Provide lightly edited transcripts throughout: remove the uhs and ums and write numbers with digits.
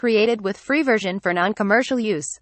Created with free version for non-commercial use.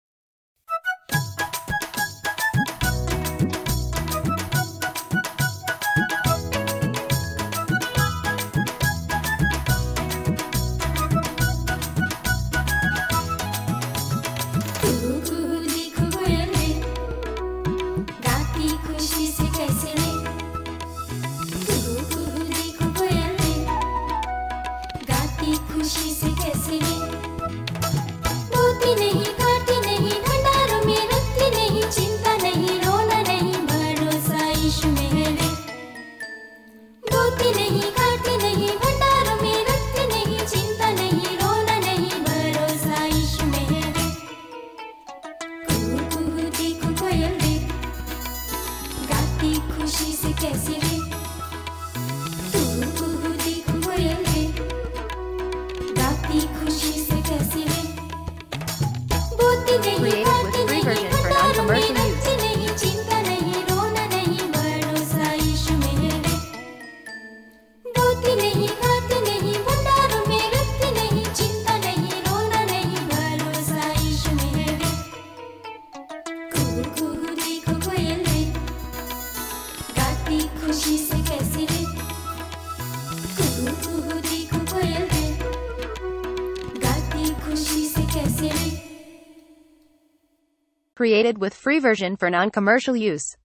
खुशी से कैसे रे बोती नहीं काटी नहीं भंडारों में रखती नहीं चिंता नहीं रोना नहीं भरोसा यीशु में है रे बोती नहीं काटी नहीं भंडारों में रखती नहीं चिंता नहीं रोना नहीं भरोसा यीशु में है रे कुहू देखो कोयल रे गाती खुशी से कैसे रे खुशी से कैसे रे बोती नहीं काटी नहीं भंडारों में रखती नहीं चिंता नहीं रोना नहीं भरोसा यीशु में है रे बोती नहीं काटी नहीं भंडारों में रखती नहीं चिंता नहीं रोना नहीं भरोसा यीशु में है रे कुहू देखो कोयल रे गाती खुशी से कैसे रे कुहू देखो कोयल रे खुशी से कैसे रे Created with free version for non-commercial use.